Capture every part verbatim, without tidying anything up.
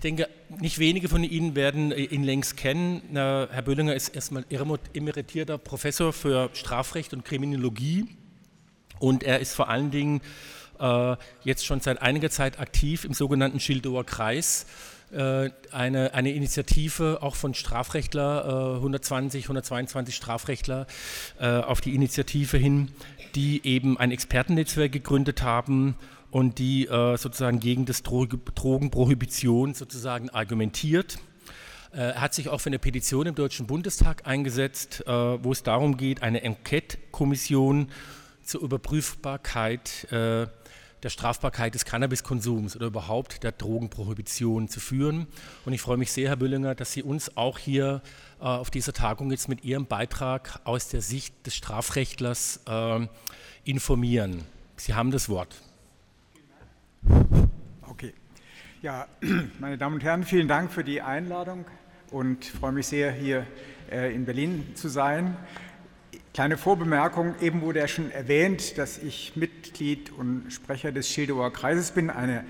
denke, nicht wenige von Ihnen werden ihn längst kennen. Herr Böllinger ist erstmal emeritierter Professor für Strafrecht und Kriminologie und er ist vor allen Dingen äh, jetzt schon seit einiger Zeit aktiv im sogenannten Schildower Kreis, äh, eine, eine Initiative auch von Strafrechtler, äh, hundertzwanzig, hundertzweiundzwanzig Strafrechtler äh, auf die Initiative hin, die eben ein Expertennetzwerk gegründet haben und die äh, sozusagen gegen das Dro- Drogenprohibition sozusagen argumentiert. Äh, er hat sich auch für eine Petition im Deutschen Bundestag eingesetzt, äh, wo es darum geht, eine Enquete-Kommission zur Überprüfbarkeit äh, der Strafbarkeit des Cannabiskonsums oder überhaupt der Drogenprohibition zu führen. Und ich freue mich sehr, Herr Böllinger, dass Sie uns auch hier äh, auf dieser Tagung jetzt mit Ihrem Beitrag aus der Sicht des Strafrechtlers äh, informieren. Sie haben das Wort. Okay. Ja, meine Damen und Herren, vielen Dank für die Einladung und ich freue mich sehr, hier äh, in Berlin zu sein. Kleine Vorbemerkung, eben wurde ja schon erwähnt, dass ich Mitglied und Sprecher des Schildower Kreises bin, einer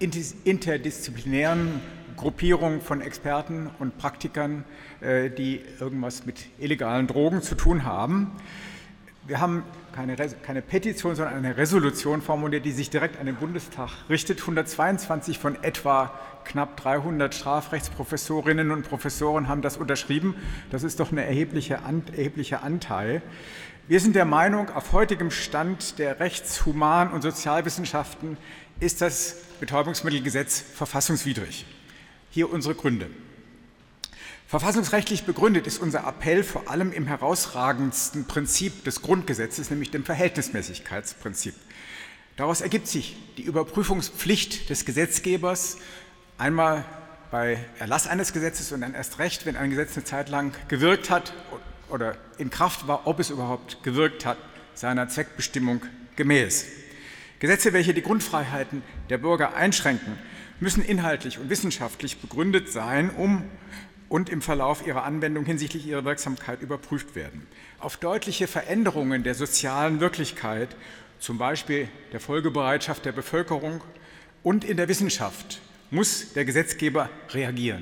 interdisziplinären Gruppierung von Experten und Praktikern, äh, die irgendwas mit illegalen Drogen zu tun haben. Wir haben keine, keine Petition, sondern eine Resolution formuliert, die sich direkt an den Bundestag richtet. hundertzweiundzwanzig von etwa knapp dreihundert Strafrechtsprofessorinnen und Professoren haben das unterschrieben. Das ist doch ein erheblicher, erheblicher Anteil. Wir sind der Meinung, auf heutigem Stand der Rechts-, Human- und Sozialwissenschaften ist das Betäubungsmittelgesetz verfassungswidrig. Hier unsere Gründe. Verfassungsrechtlich begründet ist unser Appell vor allem im herausragendsten Prinzip des Grundgesetzes, nämlich dem Verhältnismäßigkeitsprinzip. Daraus ergibt sich die Überprüfungspflicht des Gesetzgebers, einmal bei Erlass eines Gesetzes und dann erst recht, wenn ein Gesetz eine Zeit lang gewirkt hat oder in Kraft war, ob es überhaupt gewirkt hat, seiner Zweckbestimmung gemäß. Gesetze, welche die Grundfreiheiten der Bürger einschränken, müssen inhaltlich und wissenschaftlich begründet sein, um und im Verlauf ihrer Anwendung hinsichtlich ihrer Wirksamkeit überprüft werden. Auf deutliche Veränderungen der sozialen Wirklichkeit, zum Beispiel der Folgebereitschaft der Bevölkerung und in der Wissenschaft, muss der Gesetzgeber reagieren.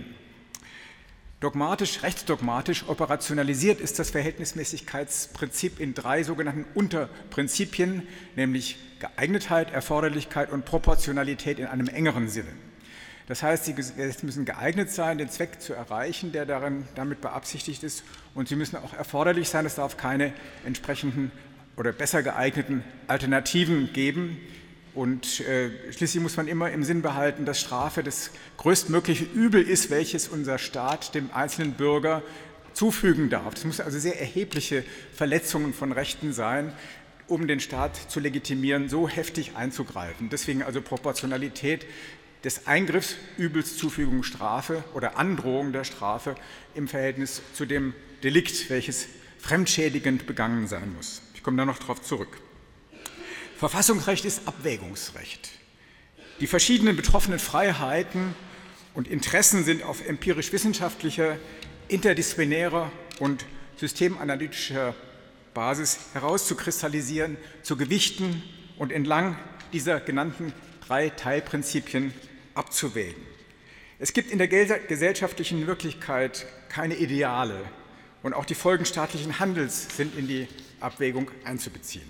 Dogmatisch, rechtsdogmatisch operationalisiert ist das Verhältnismäßigkeitsprinzip in drei sogenannten Unterprinzipien, nämlich Geeignetheit, Erforderlichkeit und Proportionalität in einem engeren Sinne. Das heißt, die Gesetze müssen geeignet sein, den Zweck zu erreichen, der darin, damit beabsichtigt ist, und sie müssen auch erforderlich sein. Es darf keine entsprechenden oder besser geeigneten Alternativen geben. Und äh, schließlich muss man immer im Sinn behalten, dass Strafe das größtmögliche Übel ist, welches unser Staat dem einzelnen Bürger zufügen darf. Das muss also sehr erhebliche Verletzungen von Rechten sein, um den Staat zu legitimieren, so heftig einzugreifen. Deswegen also Proportionalität des Eingriffs, Übelszufügung Strafe oder Androhung der Strafe im Verhältnis zu dem Delikt, welches fremdschädigend begangen sein muss. Ich komme da noch darauf zurück. Verfassungsrecht ist Abwägungsrecht. Die verschiedenen betroffenen Freiheiten und Interessen sind auf empirisch-wissenschaftlicher, interdisziplinärer und systemanalytischer Basis herauszukristallisieren, zu gewichten und entlang dieser genannten drei Teilprinzipien abzuwägen. Es gibt in der gesellschaftlichen Wirklichkeit keine Ideale und auch die Folgen staatlichen Handels sind in die Abwägung einzubeziehen.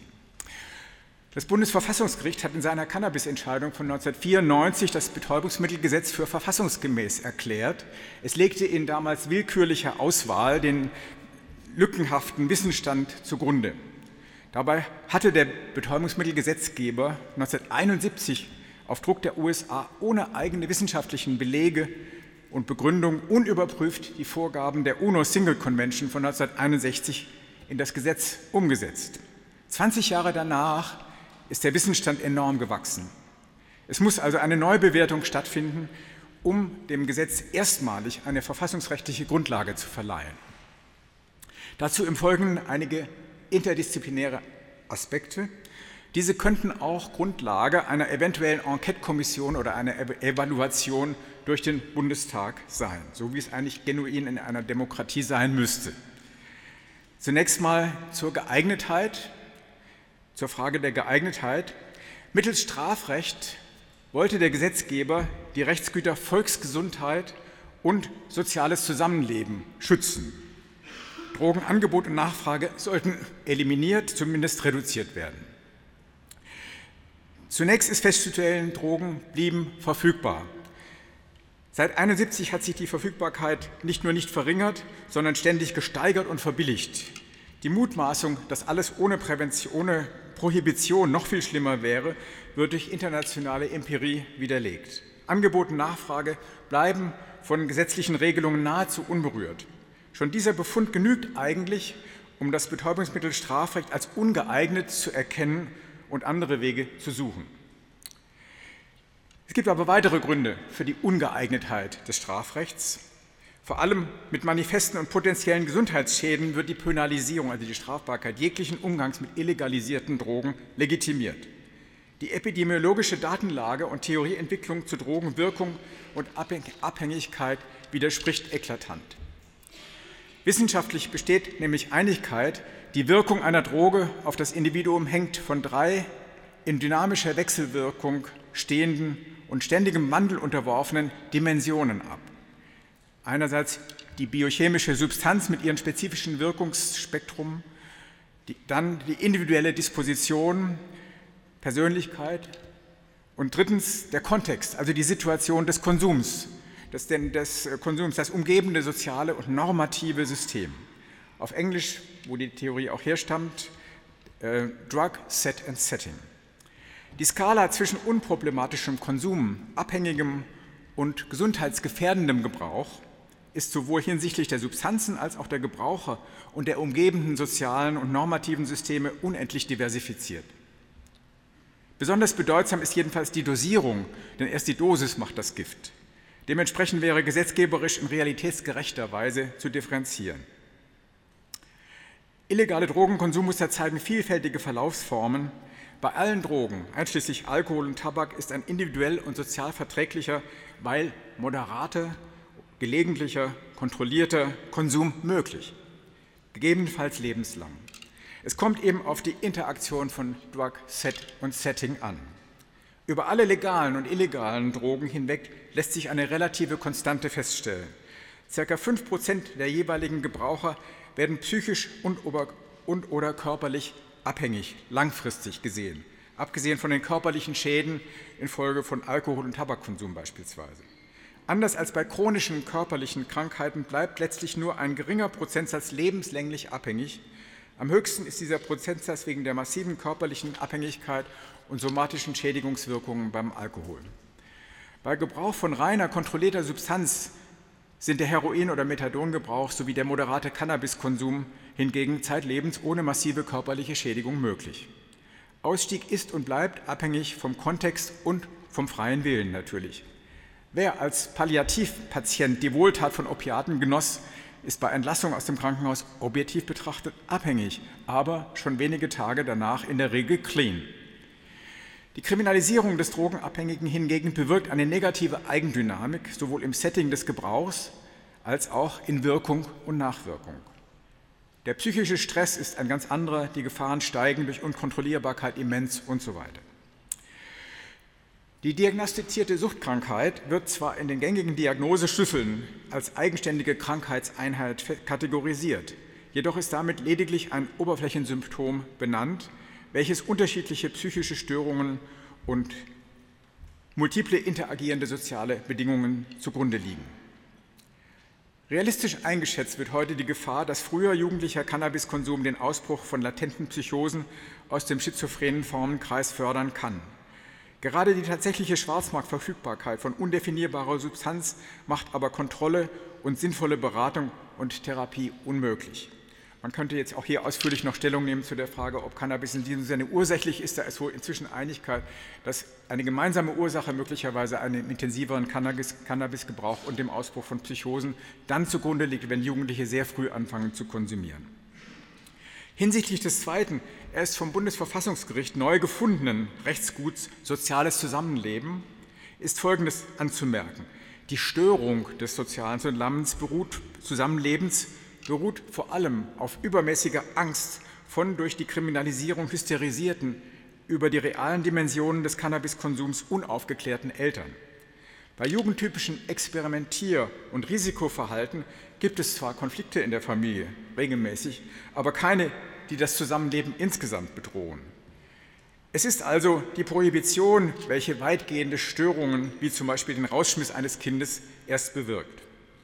Das Bundesverfassungsgericht hat in seiner Cannabis-Entscheidung von neunzehnhundertvierundneunzig das Betäubungsmittelgesetz für verfassungsgemäß erklärt. Es legte in damals willkürlicher Auswahl den lückenhaften Wissensstand zugrunde. Dabei hatte der Betäubungsmittelgesetzgeber neunzehnhunderteinundsiebzig auf Druck der U S A ohne eigene wissenschaftlichen Belege und Begründung unüberprüft die Vorgaben der UNO Single Convention von neunzehnhunderteinundsechzig in das Gesetz umgesetzt. zwanzig Jahre danach ist der Wissensstand enorm gewachsen. Es muss also eine Neubewertung stattfinden, um dem Gesetz erstmalig eine verfassungsrechtliche Grundlage zu verleihen. Dazu im Folgenden einige interdisziplinäre Aspekte. Diese könnten auch Grundlage einer eventuellen Enquete-Kommission oder einer Evaluation durch den Bundestag sein, so wie es eigentlich genuin in einer Demokratie sein müsste. Zunächst mal zur Geeignetheit, zur Frage der Geeignetheit. Mittels Strafrecht wollte der Gesetzgeber die Rechtsgüter Volksgesundheit und soziales Zusammenleben schützen. Drogenangebot und Nachfrage sollten eliminiert, zumindest reduziert werden. Zunächst ist festzustellen, Drogen blieben verfügbar. Seit einundsiebzig hat sich die Verfügbarkeit nicht nur nicht verringert, sondern ständig gesteigert und verbilligt. Die Mutmaßung, dass alles ohne Prävention, ohne Prohibition noch viel schlimmer wäre, wird durch internationale Empirie widerlegt. Angebot und Nachfrage bleiben von gesetzlichen Regelungen nahezu unberührt. Schon dieser Befund genügt eigentlich, um das Betäubungsmittelstrafrecht als ungeeignet zu erkennen und andere Wege zu suchen. Es gibt aber weitere Gründe für die Ungeeignetheit des Strafrechts. Vor allem mit manifesten und potenziellen Gesundheitsschäden wird die Penalisierung, also die Strafbarkeit jeglichen Umgangs mit illegalisierten Drogen, legitimiert. Die epidemiologische Datenlage und Theorieentwicklung zur Drogenwirkung und Abhängigkeit widerspricht eklatant. Wissenschaftlich besteht nämlich Einigkeit, die Wirkung einer Droge auf das Individuum hängt von drei in dynamischer Wechselwirkung stehenden und ständigem Wandel unterworfenen Dimensionen ab. Einerseits die biochemische Substanz mit ihrem spezifischen Wirkungsspektrum, die, dann die individuelle Disposition, Persönlichkeit und drittens der Kontext, also die Situation des Konsums, des, des Konsums, das umgebende soziale und normative System. Auf Englisch, wo die Theorie auch herstammt, äh, Drug, Set and Setting. Die Skala zwischen unproblematischem Konsum, abhängigem und gesundheitsgefährdendem Gebrauch ist sowohl hinsichtlich der Substanzen als auch der Gebraucher und der umgebenden sozialen und normativen Systeme unendlich diversifiziert. Besonders bedeutsam ist jedenfalls die Dosierung, denn erst die Dosis macht das Gift. Dementsprechend wäre gesetzgeberisch in realitätsgerechter Weise zu differenzieren. Illegale Drogenkonsummuster zeigen vielfältige Verlaufsformen. Bei allen Drogen, einschließlich Alkohol und Tabak, ist ein individuell und sozial verträglicher, weil moderater, gelegentlicher, kontrollierter Konsum möglich, gegebenenfalls lebenslang. Es kommt eben auf die Interaktion von Drug, Set und Setting an. Über alle legalen und illegalen Drogen hinweg lässt sich eine relative Konstante feststellen. Circa fünf Prozent der jeweiligen Gebraucher werden psychisch und oder, und oder körperlich abhängig, langfristig gesehen, abgesehen von den körperlichen Schäden infolge von Alkohol- und Tabakkonsum beispielsweise. Anders als bei chronischen körperlichen Krankheiten bleibt letztlich nur ein geringer Prozentsatz lebenslänglich abhängig. Am höchsten ist dieser Prozentsatz wegen der massiven körperlichen Abhängigkeit und somatischen Schädigungswirkungen beim Alkohol. Bei Gebrauch von reiner, kontrollierter Substanz sind der Heroin- oder Methadongebrauch sowie der moderate Cannabiskonsum hingegen zeitlebens ohne massive körperliche Schädigung möglich. Ausstieg ist und bleibt abhängig vom Kontext und vom freien Willen natürlich. Wer als Palliativpatient die Wohltat von Opiaten genoss, ist bei Entlassung aus dem Krankenhaus objektiv betrachtet abhängig, aber schon wenige Tage danach in der Regel clean. Die Kriminalisierung des Drogenabhängigen hingegen bewirkt eine negative Eigendynamik, sowohl im Setting des Gebrauchs als auch in Wirkung und Nachwirkung. Der psychische Stress ist ein ganz anderer, die Gefahren steigen durch Unkontrollierbarkeit immens und so weiter. Die diagnostizierte Suchtkrankheit wird zwar in den gängigen Diagnoseschlüsseln als eigenständige Krankheitseinheit kategorisiert, jedoch ist damit lediglich ein Oberflächensymptom benannt, welches unterschiedliche psychische Störungen und multiple interagierende soziale Bedingungen zugrunde liegen. Realistisch eingeschätzt wird heute die Gefahr, dass früher jugendlicher Cannabiskonsum den Ausbruch von latenten Psychosen aus dem schizophrenen Formenkreis fördern kann. Gerade die tatsächliche Schwarzmarktverfügbarkeit von undefinierbarer Substanz macht aber Kontrolle und sinnvolle Beratung und Therapie unmöglich. Man könnte jetzt auch hier ausführlich noch Stellung nehmen zu der Frage, ob Cannabis in diesem Sinne ursächlich ist. Da ist wohl inzwischen Einigkeit, dass eine gemeinsame Ursache möglicherweise einem intensiveren Cannabisgebrauch und dem Ausbruch von Psychosen dann zugrunde liegt, wenn Jugendliche sehr früh anfangen zu konsumieren. Hinsichtlich des zweiten, erst vom Bundesverfassungsgericht neu gefundenen Rechtsguts soziales Zusammenleben ist Folgendes anzumerken. Die Störung des sozialen Zusammenlebens beruht, Zusammenlebens beruht vor allem auf übermäßiger Angst von durch die Kriminalisierung hysterisierten über die realen Dimensionen des Cannabiskonsums unaufgeklärten Eltern. Bei jugendtypischen Experimentier- und Risikoverhalten gibt es zwar Konflikte in der Familie, regelmäßig, aber keine, die das Zusammenleben insgesamt bedrohen. Es ist also die Prohibition, welche weitgehende Störungen, wie zum Beispiel den Rausschmiss eines Kindes, erst bewirkt.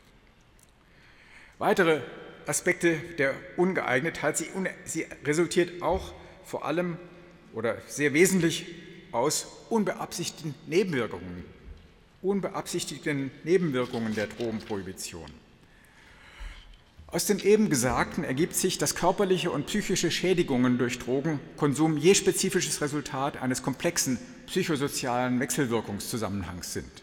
Weitere Aspekte der Ungeeignetheit, sie, sie resultiert auch vor allem oder sehr wesentlich aus unbeabsichtigten Nebenwirkungen, unbeabsichtigten Nebenwirkungen der Drogenprohibition. Aus dem eben Gesagten ergibt sich, dass körperliche und psychische Schädigungen durch Drogenkonsum je spezifisches Resultat eines komplexen psychosozialen Wechselwirkungszusammenhangs sind.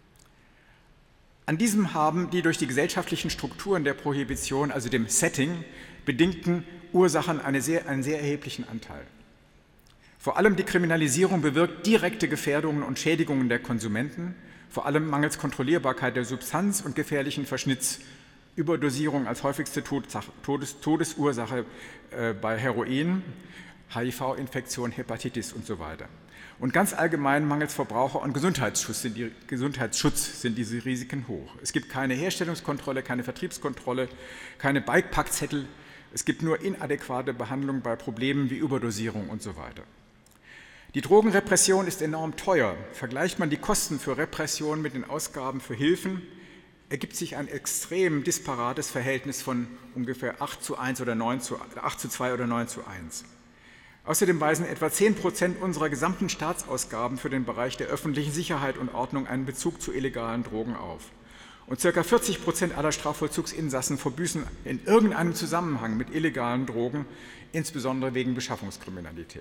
An diesem haben die durch die gesellschaftlichen Strukturen der Prohibition, also dem Setting, bedingten Ursachen eine sehr, einen sehr erheblichen Anteil. Vor allem die Kriminalisierung bewirkt direkte Gefährdungen und Schädigungen der Konsumenten, vor allem mangels Kontrollierbarkeit der Substanz und gefährlichen Verschnitts, Überdosierung als häufigste Todes Todesursache äh, bei Heroin, H I V-Infektion, Hepatitis und so weiter. Und ganz allgemein mangels Verbraucher- und Gesundheitsschutz sind, die, Gesundheitsschutz sind diese Risiken hoch. Es gibt keine Herstellungskontrolle, keine Vertriebskontrolle, keine Bikepackzettel. Es gibt nur inadäquate Behandlung bei Problemen wie Überdosierung und so weiter. Die Drogenrepression ist enorm teuer. Vergleicht man die Kosten für Repression mit den Ausgaben für Hilfen, ergibt sich ein extrem disparates Verhältnis von ungefähr acht zu eins oder neun zu, acht zu zwei oder neun zu eins. Außerdem weisen etwa zehn Prozent unserer gesamten Staatsausgaben für den Bereich der öffentlichen Sicherheit und Ordnung einen Bezug zu illegalen Drogen auf. Und ca. vierzig Prozent aller Strafvollzugsinsassen verbüßen in irgendeinem Zusammenhang mit illegalen Drogen, insbesondere wegen Beschaffungskriminalität.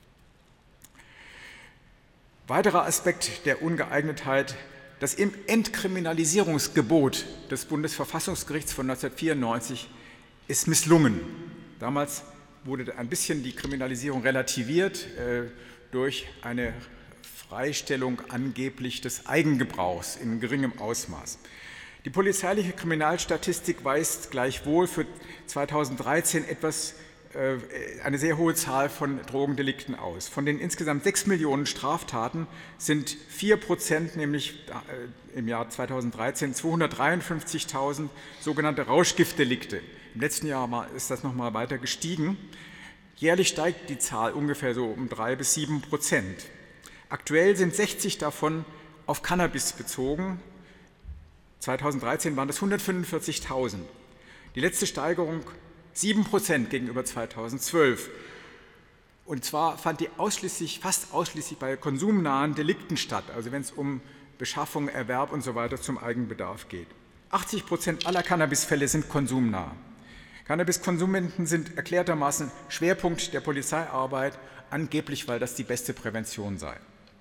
Weiterer Aspekt der Ungeeignetheit: Das Entkriminalisierungsgebot des Bundesverfassungsgerichts von neunzehnhundertvierundneunzig ist misslungen. Damals wurde ein bisschen die Kriminalisierung relativiert äh, durch eine Freistellung angeblich des Eigengebrauchs in geringem Ausmaß. Die polizeiliche Kriminalstatistik weist gleichwohl für zweitausenddreizehn etwas, äh, eine sehr hohe Zahl von Drogendelikten aus. Von den insgesamt sechs Millionen Straftaten sind vier Prozent, nämlich äh, im Jahr zweitausenddreizehn zweihundertdreiundfünfzigtausend sogenannte Rauschgiftdelikte. Im letzten Jahr ist das noch mal weiter gestiegen. Jährlich steigt die Zahl ungefähr so um drei bis sieben Prozent. Aktuell sind sechzig davon auf Cannabis bezogen. zweitausenddreizehn waren das hundertfünfundvierzigtausend. Die letzte Steigerung sieben Prozent gegenüber zweitausendzwölf. Und zwar fand die ausschließlich, fast ausschließlich bei konsumnahen Delikten statt, also wenn es um Beschaffung, Erwerb und so weiter zum Eigenbedarf geht. achtzig Prozent aller Cannabisfälle sind konsumnah. Cannabiskonsumenten sind erklärtermaßen Schwerpunkt der Polizeiarbeit, angeblich, weil das die beste Prävention sei.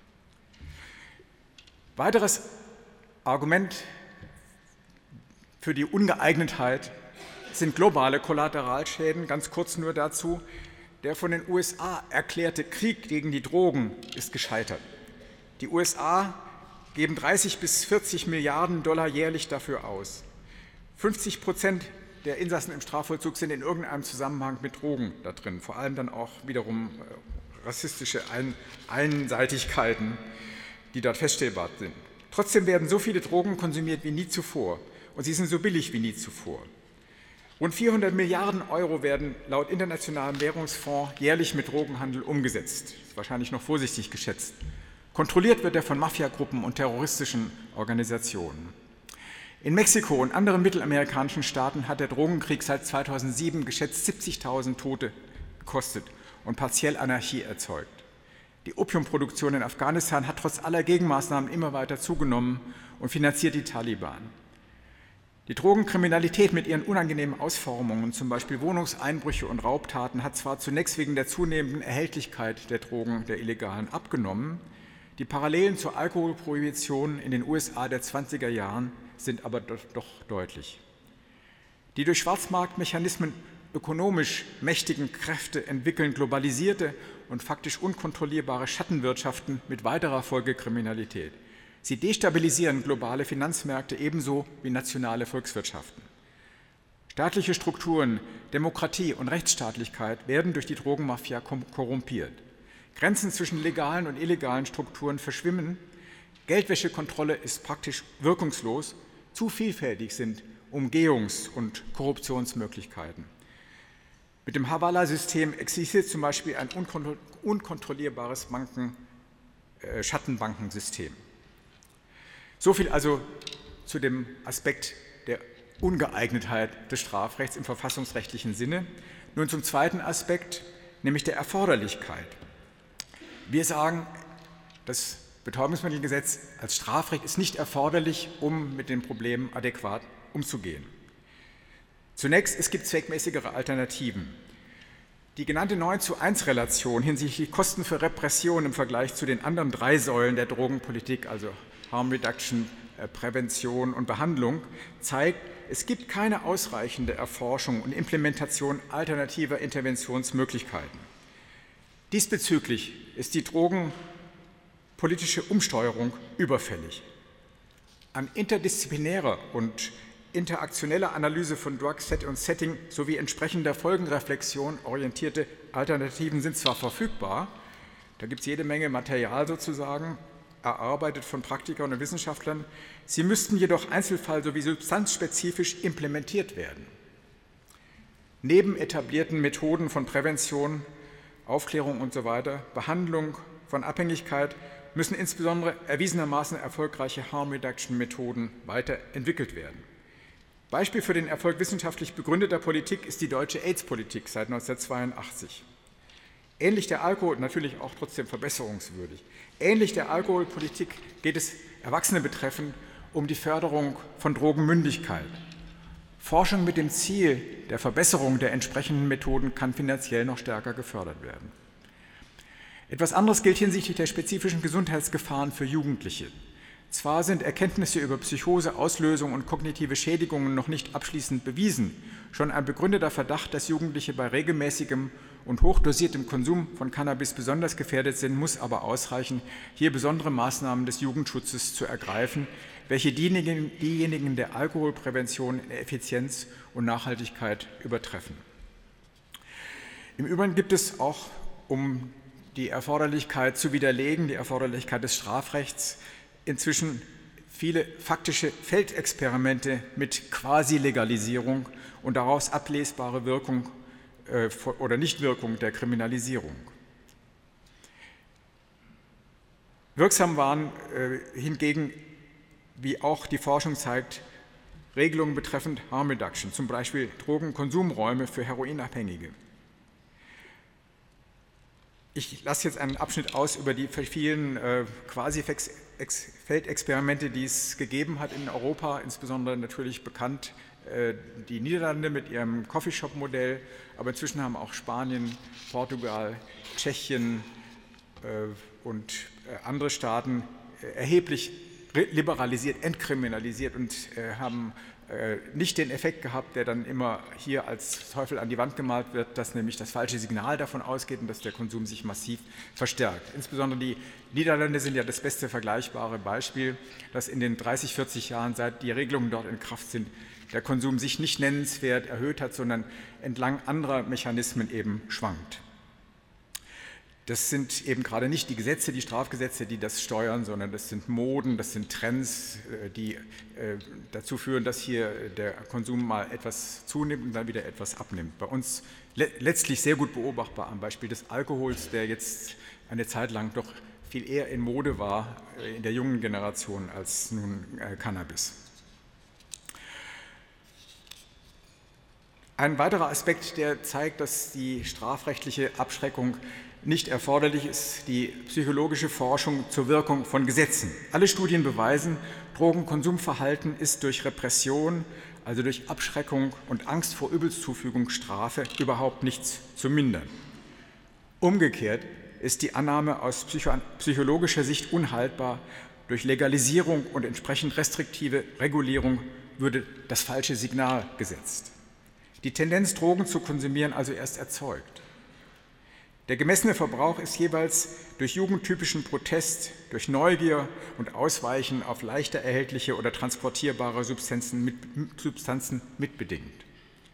Weiteres Argument für die Ungeeignetheit sind globale Kollateralschäden. Ganz kurz nur dazu: Der von den U S A erklärte Krieg gegen die Drogen ist gescheitert. Die U S A geben dreißig bis vierzig Milliarden Dollar jährlich dafür aus. fünfzig Prozent der Insassen im Strafvollzug sind in irgendeinem Zusammenhang mit Drogen da drin, vor allem dann auch wiederum rassistische Einseitigkeiten, die dort feststellbar sind. Trotzdem werden so viele Drogen konsumiert wie nie zuvor und sie sind so billig wie nie zuvor. Rund vierhundert Milliarden Euro werden laut Internationalem Währungsfonds jährlich mit Drogenhandel umgesetzt. Das ist wahrscheinlich noch vorsichtig geschätzt. Kontrolliert wird er von Mafiagruppen und terroristischen Organisationen. In Mexiko und anderen mittelamerikanischen Staaten hat der Drogenkrieg seit zweitausendsieben geschätzt siebzigtausend Tote gekostet und partiell Anarchie erzeugt. Die Opiumproduktion in Afghanistan hat trotz aller Gegenmaßnahmen immer weiter zugenommen und finanziert die Taliban. Die Drogenkriminalität mit ihren unangenehmen Ausformungen, zum Beispiel Wohnungseinbrüche und Raubtaten, hat zwar zunächst wegen der zunehmenden Erhältlichkeit der Drogen, der illegalen, abgenommen. Die Parallelen zur Alkoholprohibition in den U S A der zwanziger Jahren sind aber doch, doch deutlich. Die durch Schwarzmarktmechanismen ökonomisch mächtigen Kräfte entwickeln globalisierte und faktisch unkontrollierbare Schattenwirtschaften mit weiterer Folgekriminalität. Sie destabilisieren globale Finanzmärkte ebenso wie nationale Volkswirtschaften. Staatliche Strukturen, Demokratie und Rechtsstaatlichkeit werden durch die Drogenmafia korrumpiert. Grenzen zwischen legalen und illegalen Strukturen verschwimmen, Geldwäschekontrolle ist praktisch wirkungslos, zu vielfältig sind Umgehungs- und Korruptionsmöglichkeiten. Mit dem Hawala-System existiert zum Beispiel ein unkontrollierbares Banken, äh, Schattenbankensystem. So viel also zu dem Aspekt der Ungeeignetheit des Strafrechts im verfassungsrechtlichen Sinne. Nun zum zweiten Aspekt, nämlich der Erforderlichkeit. Wir sagen, das Betäubungsmittelgesetz als Strafrecht ist nicht erforderlich, um mit den Problemen adäquat umzugehen. Zunächst, es gibt zweckmäßigere Alternativen. Die genannte neun zu eins Relation hinsichtlich Kosten für Repression im Vergleich zu den anderen drei Säulen der Drogenpolitik, also Harm Reduction, Prävention und Behandlung, zeigt, es gibt keine ausreichende Erforschung und Implementation alternativer Interventionsmöglichkeiten. Diesbezüglich ist die drogenpolitische Umsteuerung überfällig. An interdisziplinärer und interaktioneller Analyse von Drug, Set und Setting sowie entsprechender Folgenreflexion orientierte Alternativen sind zwar verfügbar, da gibt es jede Menge Material sozusagen, erarbeitet von Praktikern und Wissenschaftlern, sie müssten jedoch einzelfall- sowie substanzspezifisch implementiert werden. Neben etablierten Methoden von Prävention, Aufklärung und so weiter, Behandlung von Abhängigkeit müssen insbesondere erwiesenermaßen erfolgreiche Harm-Reduction-Methoden weiterentwickelt werden. Beispiel für den Erfolg wissenschaftlich begründeter Politik ist die deutsche AIDS-Politik seit neunzehnhundertzweiundachtzig. Ähnlich der Alkohol, natürlich auch trotzdem verbesserungswürdig, ähnlich der Alkoholpolitik geht es Erwachsene betreffend um die Förderung von Drogenmündigkeit. Forschung mit dem Ziel der Verbesserung der entsprechenden Methoden kann finanziell noch stärker gefördert werden. Etwas anderes gilt hinsichtlich der spezifischen Gesundheitsgefahren für Jugendliche. Zwar sind Erkenntnisse über Psychose, Auslösung und kognitive Schädigungen noch nicht abschließend bewiesen, schon ein begründeter Verdacht, dass Jugendliche bei regelmäßigem und hochdosiertem Konsum von Cannabis besonders gefährdet sind, muss aber ausreichen, hier besondere Maßnahmen des Jugendschutzes zu ergreifen, welche diejenigen, diejenigen der Alkoholprävention in Effizienz und Nachhaltigkeit übertreffen. Im Übrigen gibt es auch, um die Erforderlichkeit zu widerlegen, die Erforderlichkeit des Strafrechts, inzwischen viele faktische Feldexperimente mit Quasi-Legalisierung und daraus ablesbare Wirkung äh, oder Nichtwirkung der Kriminalisierung. Wirksam waren äh, hingegen, wie auch die Forschung zeigt, Regelungen betreffend Harm Reduction, zum Beispiel Drogenkonsumräume für Heroinabhängige. Ich lasse jetzt einen Abschnitt aus über die vielen äh, Quasi-Feldexperimente, die es gegeben hat in Europa, insbesondere natürlich bekannt äh, die Niederlande mit ihrem Coffeeshop-Modell, aber inzwischen haben auch Spanien, Portugal, Tschechien äh, und äh, andere Staaten äh, erheblich liberalisiert, entkriminalisiert und äh, haben äh, nicht den Effekt gehabt, der dann immer hier als Teufel an die Wand gemalt wird, dass nämlich das falsche Signal davon ausgeht und dass der Konsum sich massiv verstärkt. Insbesondere die Niederlande sind ja das beste vergleichbare Beispiel, dass in den dreißig, vierzig Jahren, seit die Regelungen dort in Kraft sind, der Konsum sich nicht nennenswert erhöht hat, sondern entlang anderer Mechanismen eben schwankt. Das sind eben gerade nicht die Gesetze, die Strafgesetze, die das steuern, sondern das sind Moden, das sind Trends, die dazu führen, dass hier der Konsum mal etwas zunimmt und dann wieder etwas abnimmt. Bei uns letztlich sehr gut beobachtbar am Beispiel des Alkohols, der jetzt eine Zeit lang doch viel eher in Mode war in der jungen Generation als nun Cannabis. Ein weiterer Aspekt, der zeigt, dass die strafrechtliche Abschreckung nicht erforderlich ist, die psychologische Forschung zur Wirkung von Gesetzen. Alle Studien beweisen, Drogenkonsumverhalten ist durch Repression, also durch Abschreckung und Angst vor Übelzufügung Strafe überhaupt nichts zu mindern. Umgekehrt ist die Annahme aus psycho- psychologischer Sicht unhaltbar. Durch Legalisierung und entsprechend restriktive Regulierung würde das falsche Signal gesetzt. Die Tendenz, Drogen zu konsumieren, also erst erzeugt. Der gemessene Verbrauch ist jeweils durch jugendtypischen Protest, durch Neugier und Ausweichen auf leichter erhältliche oder transportierbare Substanzen, mit, Substanzen mitbedingt.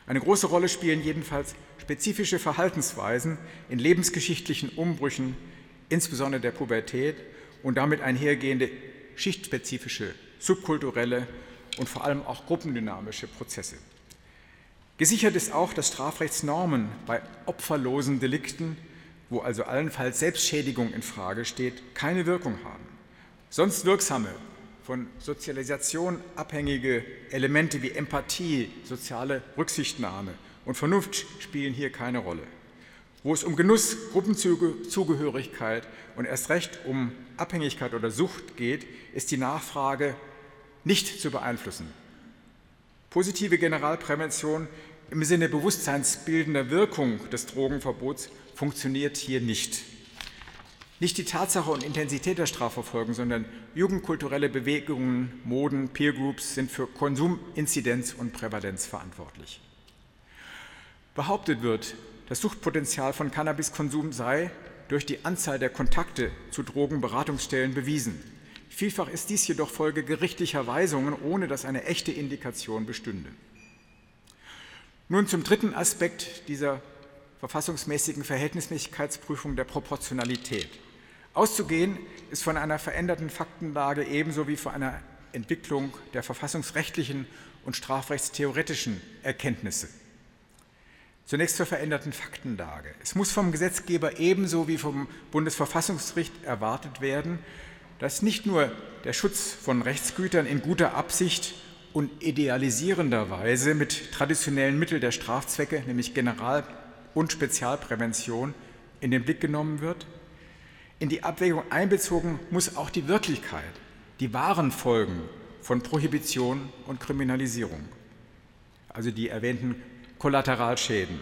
Eine große Rolle spielen jedenfalls spezifische Verhaltensweisen in lebensgeschichtlichen Umbrüchen, insbesondere der Pubertät, und damit einhergehende schichtspezifische, subkulturelle und vor allem auch gruppendynamische Prozesse. Gesichert ist auch, dass Strafrechtsnormen bei opferlosen Delikten, wo also allenfalls Selbstschädigung in Frage steht, keine Wirkung haben. Sonst wirksame, von Sozialisation abhängige Elemente wie Empathie, soziale Rücksichtnahme und Vernunft spielen hier keine Rolle. Wo es um Genuss, Gruppenzugehörigkeit und erst recht um Abhängigkeit oder Sucht geht, ist die Nachfrage nicht zu beeinflussen. Positive Generalprävention im Sinne bewusstseinsbildender Wirkung des Drogenverbots funktioniert hier nicht. Nicht die Tatsache und Intensität der Strafverfolgung, sondern jugendkulturelle Bewegungen, Moden, Peergroups sind für Konsuminzidenz und Prävalenz verantwortlich. Behauptet wird, das Suchtpotenzial von Cannabiskonsum sei durch die Anzahl der Kontakte zu Drogenberatungsstellen bewiesen. Vielfach ist dies jedoch Folge gerichtlicher Weisungen, ohne dass eine echte Indikation bestünde. Nun zum dritten Aspekt dieser verfassungsmäßigen Verhältnismäßigkeitsprüfung, der Proportionalität. Auszugehen ist von einer veränderten Faktenlage ebenso wie von einer Entwicklung der verfassungsrechtlichen und strafrechtstheoretischen Erkenntnisse. Zunächst zur veränderten Faktenlage. Es muss vom Gesetzgeber ebenso wie vom Bundesverfassungsgericht erwartet werden, dass nicht nur der Schutz von Rechtsgütern in guter Absicht und idealisierender Weise mit traditionellen Mitteln der Strafzwecke, nämlich General- und Spezialprävention, in den Blick genommen wird. In die Abwägung einbezogen muss auch die Wirklichkeit, die wahren Folgen von Prohibition und Kriminalisierung, also die erwähnten Kollateralschäden.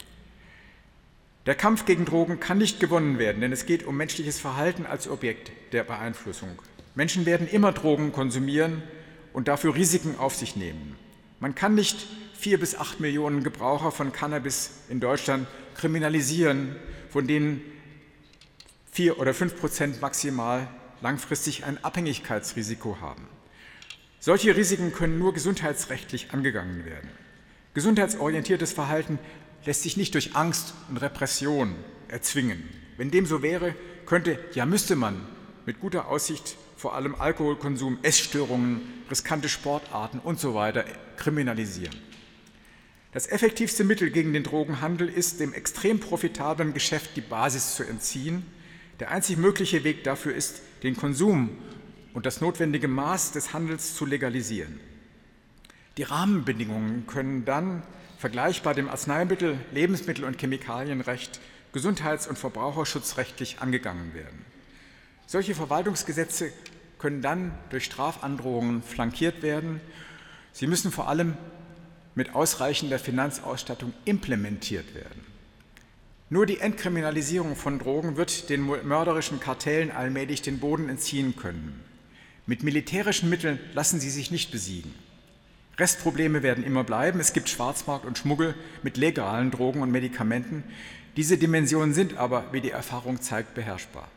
Der Kampf gegen Drogen kann nicht gewonnen werden, denn es geht um menschliches Verhalten als Objekt der Beeinflussung. Menschen werden immer Drogen konsumieren und dafür Risiken auf sich nehmen. Man kann nicht vier bis acht Millionen Gebraucher von Cannabis in Deutschland kriminalisieren, von denen vier oder fünf Prozent maximal langfristig ein Abhängigkeitsrisiko haben. Solche Risiken können nur gesundheitsrechtlich angegangen werden. Gesundheitsorientiertes Verhalten lässt sich nicht durch Angst und Repression erzwingen. Wenn dem so wäre, könnte, ja müsste man mit guter Aussicht vor allem Alkoholkonsum, Essstörungen, riskante Sportarten und so weiter kriminalisieren. Das effektivste Mittel gegen den Drogenhandel ist, dem extrem profitablen Geschäft die Basis zu entziehen. Der einzig mögliche Weg dafür ist, den Konsum und das notwendige Maß des Handels zu legalisieren. Die Rahmenbedingungen können dann vergleichbar dem Arzneimittel-, Lebensmittel- und Chemikalienrecht, gesundheits- und verbraucherschutzrechtlich angegangen werden. Solche Verwaltungsgesetze können dann durch Strafandrohungen flankiert werden. Sie müssen vor allem mit ausreichender Finanzausstattung implementiert werden. Nur die Entkriminalisierung von Drogen wird den mörderischen Kartellen allmählich den Boden entziehen können. Mit militärischen Mitteln lassen sie sich nicht besiegen. Restprobleme werden immer bleiben. Es gibt Schwarzmarkt und Schmuggel mit legalen Drogen und Medikamenten. Diese Dimensionen sind aber, wie die Erfahrung zeigt, beherrschbar.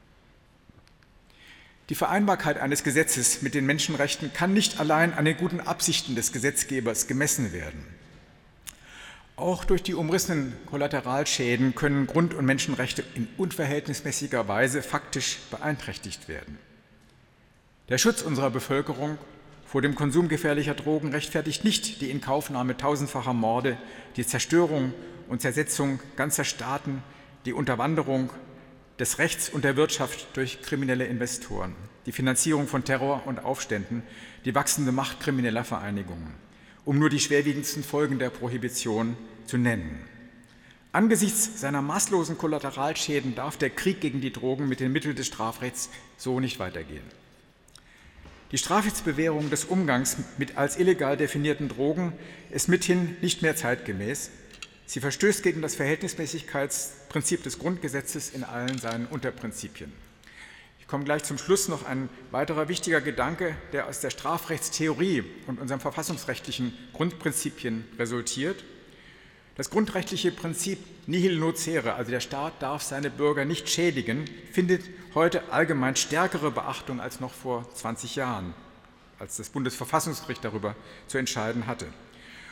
Die Vereinbarkeit eines Gesetzes mit den Menschenrechten kann nicht allein an den guten Absichten des Gesetzgebers gemessen werden. Auch durch die umrissenen Kollateralschäden können Grund- und Menschenrechte in unverhältnismäßiger Weise faktisch beeinträchtigt werden. Der Schutz unserer Bevölkerung vor dem Konsum gefährlicher Drogen rechtfertigt nicht die Inkaufnahme tausendfacher Morde, die Zerstörung und Zersetzung ganzer Staaten, die Unterwanderung des Rechts und der Wirtschaft durch kriminelle Investoren, die Finanzierung von Terror und Aufständen, die wachsende Macht krimineller Vereinigungen, um nur die schwerwiegendsten Folgen der Prohibition zu nennen. Angesichts seiner maßlosen Kollateralschäden darf der Krieg gegen die Drogen mit den Mitteln des Strafrechts so nicht weitergehen. Die Strafrechtsbewährung des Umgangs mit als illegal definierten Drogen ist mithin nicht mehr zeitgemäß. Sie verstößt gegen das Verhältnismäßigkeitsprinzip des Grundgesetzes in allen seinen Unterprinzipien. Ich komme gleich zum Schluss noch ein weiterer wichtiger Gedanke, der aus der Strafrechtstheorie und unseren verfassungsrechtlichen Grundprinzipien resultiert. Das grundrechtliche Prinzip nihil nocere, also der Staat darf seine Bürger nicht schädigen, findet heute allgemein stärkere Beachtung als noch vor zwanzig Jahren, als das Bundesverfassungsgericht darüber zu entscheiden hatte.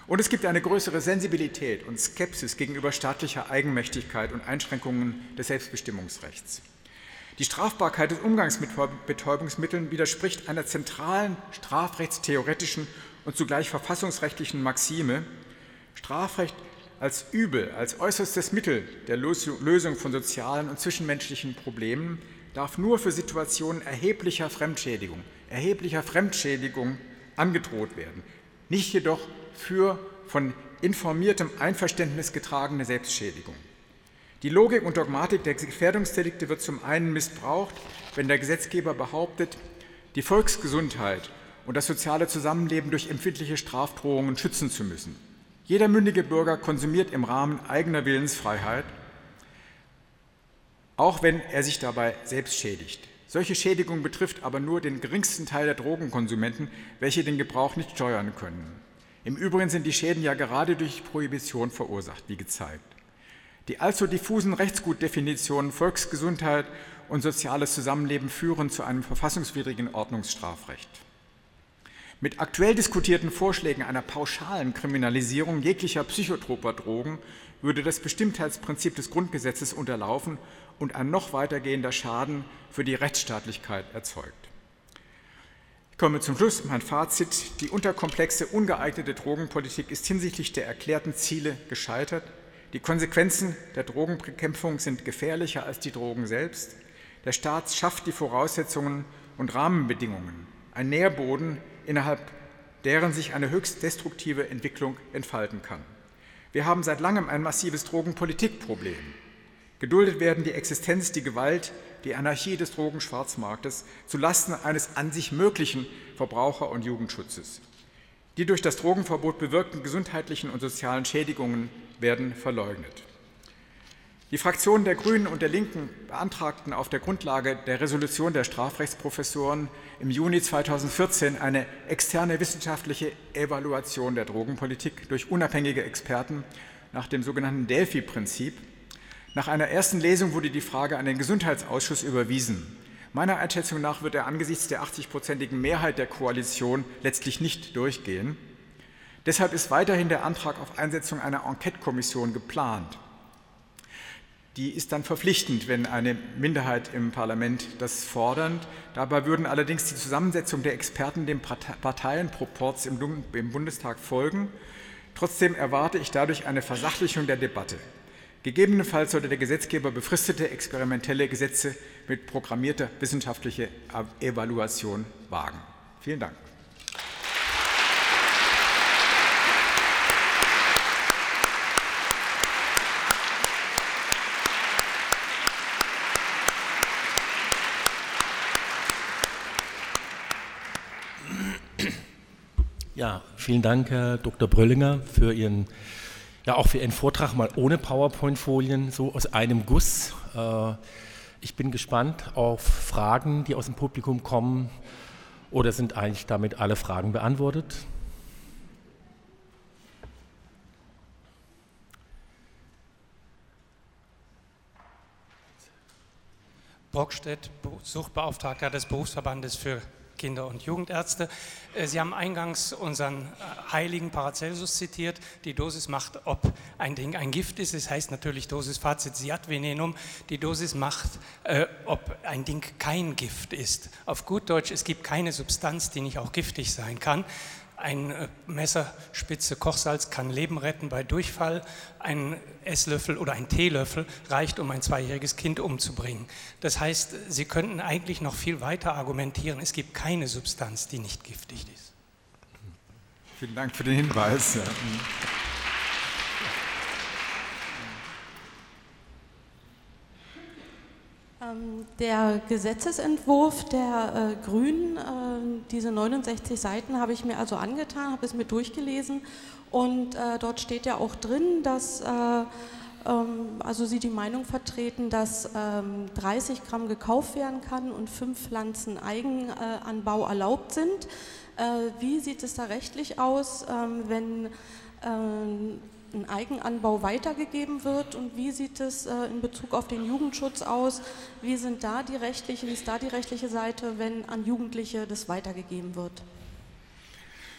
Und es gibt eine größere Sensibilität und Skepsis gegenüber staatlicher Eigenmächtigkeit und Einschränkungen des Selbstbestimmungsrechts. Die Strafbarkeit des Umgangs mit Betäubungsmitteln widerspricht einer zentralen strafrechtstheoretischen und zugleich verfassungsrechtlichen Maxime: Strafrecht als Übel, als äußerstes Mittel der Lösung von sozialen und zwischenmenschlichen Problemen darf nur für Situationen erheblicher Fremdschädigung, erheblicher Fremdschädigung angedroht werden, nicht jedoch für von informiertem Einverständnis getragene Selbstschädigung. Die Logik und Dogmatik der Gefährdungsdelikte wird zum einen missbraucht, wenn der Gesetzgeber behauptet, die Volksgesundheit und das soziale Zusammenleben durch empfindliche Strafdrohungen schützen zu müssen. Jeder mündige Bürger konsumiert im Rahmen eigener Willensfreiheit, auch wenn er sich dabei selbst schädigt. Solche Schädigung betrifft aber nur den geringsten Teil der Drogenkonsumenten, welche den Gebrauch nicht steuern können. Im Übrigen sind die Schäden ja gerade durch Prohibition verursacht, wie gezeigt. Die allzu diffusen Rechtsgutdefinitionen Volksgesundheit und soziales Zusammenleben führen zu einem verfassungswidrigen Ordnungsstrafrecht. Mit aktuell diskutierten Vorschlägen einer pauschalen Kriminalisierung jeglicher psychotroper Drogen würde das Bestimmtheitsprinzip des Grundgesetzes unterlaufen und ein noch weitergehender Schaden für die Rechtsstaatlichkeit erzeugt. Ich komme zum Schluss. Mein Fazit: Die unterkomplexe, ungeeignete Drogenpolitik ist hinsichtlich der erklärten Ziele gescheitert. Die Konsequenzen der Drogenbekämpfung sind gefährlicher als die Drogen selbst. Der Staat schafft die Voraussetzungen und Rahmenbedingungen, ein Nährboden, innerhalb deren sich eine höchst destruktive Entwicklung entfalten kann. Wir haben seit langem ein massives Drogenpolitikproblem. Geduldet werden die Existenz, die Gewalt, die Anarchie des Drogenschwarzmarktes zulasten eines an sich möglichen Verbraucher- und Jugendschutzes. Die durch das Drogenverbot bewirkten gesundheitlichen und sozialen Schädigungen werden verleugnet. Die Fraktionen der Grünen und der Linken beantragten auf der Grundlage der Resolution der Strafrechtsprofessoren im Juni zweitausendvierzehn eine externe wissenschaftliche Evaluation der Drogenpolitik durch unabhängige Experten nach dem sogenannten Delphi-Prinzip. Nach einer ersten Lesung wurde die Frage an den Gesundheitsausschuss überwiesen. Meiner Einschätzung nach wird er angesichts der achtzigprozentigen Mehrheit der Koalition letztlich nicht durchgehen. Deshalb ist weiterhin der Antrag auf Einsetzung einer Enquete-Kommission geplant. Die ist dann verpflichtend, wenn eine Minderheit im Parlament das fordert. Dabei würden allerdings die Zusammensetzung der Experten dem Parteienproporz im Bundestag folgen. Trotzdem erwarte ich dadurch eine Versachlichung der Debatte. Gegebenenfalls sollte der Gesetzgeber befristete experimentelle Gesetze mit programmierter wissenschaftlicher Evaluation wagen. Vielen Dank. Ja, vielen Dank, Herr Doktor Bröllinger, für Ihren, ja, auch für Ihren Vortrag mal ohne PowerPoint-Folien, so aus einem Guss. Ich bin gespannt auf Fragen, die aus dem Publikum kommen, oder sind eigentlich damit alle Fragen beantwortet? Brockstedt, Suchtbeauftragter des Berufsverbandes für Kinder- und Jugendärzte. Sie haben eingangs unseren heiligen Paracelsus zitiert. Die Dosis macht, ob ein Ding ein Gift ist. Es heißt natürlich Dosis facit siat venenum. Die Dosis macht, äh, ob ein Ding kein Gift ist. Auf gut Deutsch, es gibt keine Substanz, die nicht auch giftig sein kann. Ein Messerspitze Kochsalz kann Leben retten bei Durchfall. Ein Esslöffel oder ein Teelöffel reicht, um ein zweijähriges Kind umzubringen. Das heißt, Sie könnten eigentlich noch viel weiter argumentieren. Es gibt keine Substanz, die nicht giftig ist. Vielen Dank für den Hinweis. Ja. Der Gesetzesentwurf der äh, Grünen, äh, diese neunundsechzig Seiten, habe ich mir also angetan, habe es mir durchgelesen und äh, dort steht ja auch drin, dass äh, ähm, also Sie die Meinung vertreten, dass ähm, dreißig Gramm gekauft werden kann und fünf Pflanzen Eigenanbau erlaubt sind. Äh, wie sieht es da rechtlich aus, ähm, wenn ähm, ein Eigenanbau weitergegeben wird und wie sieht es äh, in Bezug auf den Jugendschutz aus? Wie sind da die rechtliche, wie ist da die rechtliche Seite, wenn an Jugendliche das weitergegeben wird?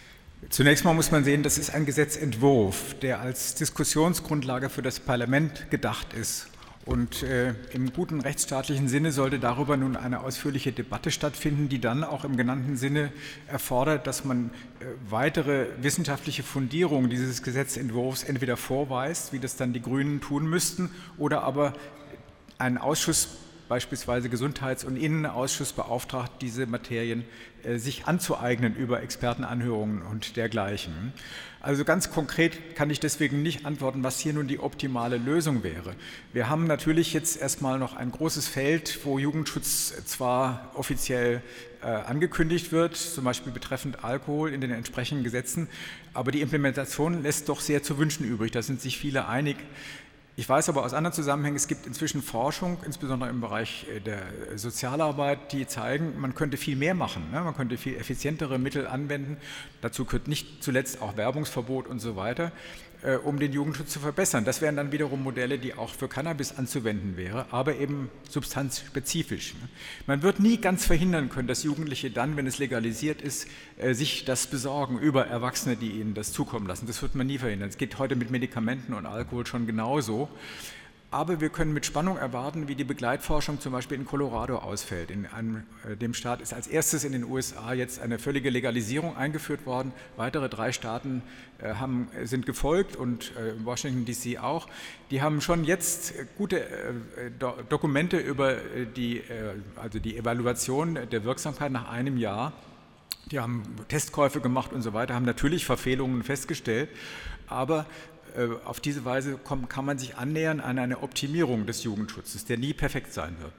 Zunächst mal muss man sehen, das ist ein Gesetzentwurf, der als Diskussionsgrundlage für das Parlament gedacht ist. Und äh, im guten rechtsstaatlichen Sinne sollte darüber nun eine ausführliche Debatte stattfinden, die dann auch im genannten Sinne erfordert, dass man äh, weitere wissenschaftliche Fundierung dieses Gesetzentwurfs entweder vorweist, wie das dann die Grünen tun müssten, oder aber einen Ausschuss, beispielsweise Gesundheits- und Innenausschuss, beauftragt, diese Materien äh, sich anzueignen über Expertenanhörungen und dergleichen. Also ganz konkret kann ich deswegen nicht antworten, was hier nun die optimale Lösung wäre. Wir haben natürlich jetzt erstmal noch ein großes Feld, wo Jugendschutz zwar offiziell äh, angekündigt wird, zum Beispiel betreffend Alkohol in den entsprechenden Gesetzen, aber die Implementation lässt doch sehr zu wünschen übrig. Da sind sich viele einig. Ich weiß aber aus anderen Zusammenhängen, es gibt inzwischen Forschung, insbesondere im Bereich der Sozialarbeit, die zeigen, man könnte viel mehr machen, ne? Man könnte viel effizientere Mittel anwenden. Dazu gehört nicht zuletzt auch Werbungsverbot und so weiter, äh, um den Jugendschutz zu verbessern. Das wären dann wiederum Modelle, die auch für Cannabis anzuwenden wären, aber eben substanzspezifisch. Ne? Man wird nie ganz verhindern können, dass Jugendliche dann, wenn es legalisiert ist, äh, sich das besorgen über Erwachsene, die ihnen das zukommen lassen. Das wird man nie verhindern. Es geht heute mit Medikamenten und Alkohol schon genauso. Aber wir können mit Spannung erwarten, wie die Begleitforschung zum Beispiel in Colorado ausfällt. In einem, äh, dem Staat ist als erstes in den U S A jetzt eine völlige Legalisierung eingeführt worden. Weitere drei Staaten äh, haben, sind gefolgt und äh, Washington D C auch. Die haben schon jetzt gute äh, Do Dokumente über die, äh, also die Evaluation der Wirksamkeit nach einem Jahr. Die haben Testkäufe gemacht und so weiter, haben natürlich Verfehlungen festgestellt, aber auf diese Weise kann man sich annähern an eine Optimierung des Jugendschutzes, der nie perfekt sein wird.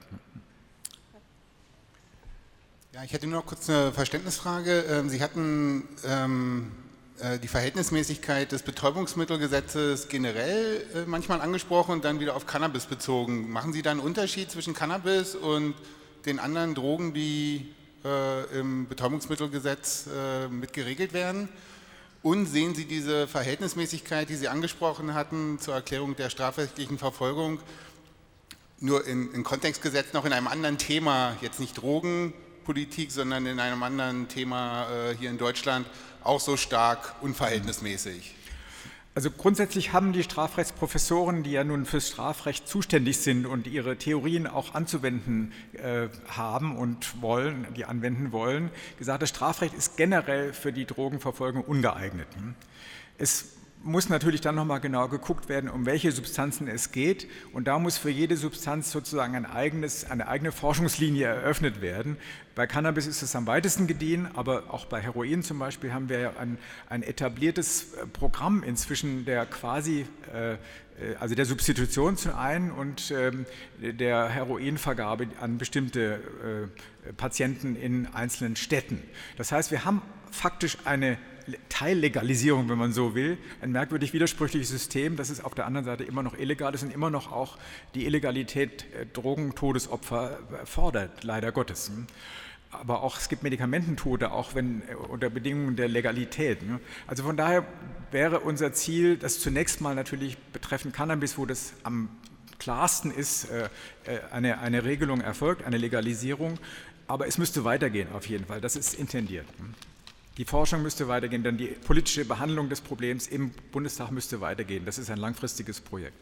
Ja, ich hätte nur noch kurz eine Verständnisfrage. Sie hatten ähm, die Verhältnismäßigkeit des Betäubungsmittelgesetzes generell äh, manchmal angesprochen und dann wieder auf Cannabis bezogen. Machen Sie da einen Unterschied zwischen Cannabis und den anderen Drogen, die äh, im Betäubungsmittelgesetz äh, mit geregelt werden? Und sehen Sie diese Verhältnismäßigkeit, die Sie angesprochen hatten, zur Erklärung der strafrechtlichen Verfolgung, nur in, in Kontext gesetzt noch in einem anderen Thema, jetzt nicht Drogenpolitik, sondern in einem anderen Thema äh, hier in Deutschland, auch so stark unverhältnismäßig? Also grundsätzlich haben die Strafrechtsprofessoren, die ja nun fürs Strafrecht zuständig sind und ihre Theorien auch anzuwenden äh, haben und wollen, die anwenden wollen, gesagt, das Strafrecht ist generell für die Drogenverfolgung ungeeignet. Es muss natürlich dann nochmal genau geguckt werden, um welche Substanzen es geht, und da muss für jede Substanz sozusagen ein eigenes, eine eigene Forschungslinie eröffnet werden. Bei Cannabis ist es am weitesten gediehen, aber auch bei Heroin zum Beispiel haben wir ja ein, ein etabliertes Programm inzwischen der quasi, äh, also der Substitution zum einen und ähm, der Heroinvergabe an bestimmte äh, Patienten in einzelnen Städten. Das heißt, wir haben faktisch eine Teillegalisierung, wenn man so will, ein merkwürdig widersprüchliches System, das es auf der anderen Seite immer noch illegal ist und immer noch auch die Illegalität äh, Drogentodesopfer fordert, leider Gottes. Aber auch es gibt Medikamententote, auch wenn äh, unter Bedingungen der Legalität. Ne? Also von daher wäre unser Ziel, dass zunächst mal natürlich betreffend Cannabis, wo das am klarsten ist, äh, eine, eine Regelung erfolgt, eine Legalisierung, aber es müsste weitergehen auf jeden Fall, das ist intendiert. Die Forschung müsste weitergehen, dann die politische Behandlung des Problems im Bundestag müsste weitergehen. Das ist ein langfristiges Projekt.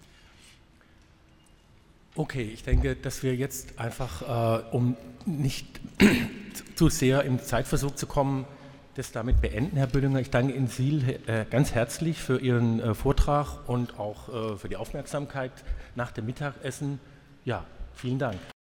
Okay, ich denke, dass wir jetzt einfach, äh, um nicht zu sehr im Zeitversug zu kommen, das damit beenden, Herr Böllinger. Ich danke Ihnen viel, äh, ganz herzlich für Ihren äh, Vortrag und auch äh, für die Aufmerksamkeit nach dem Mittagessen. Ja, vielen Dank.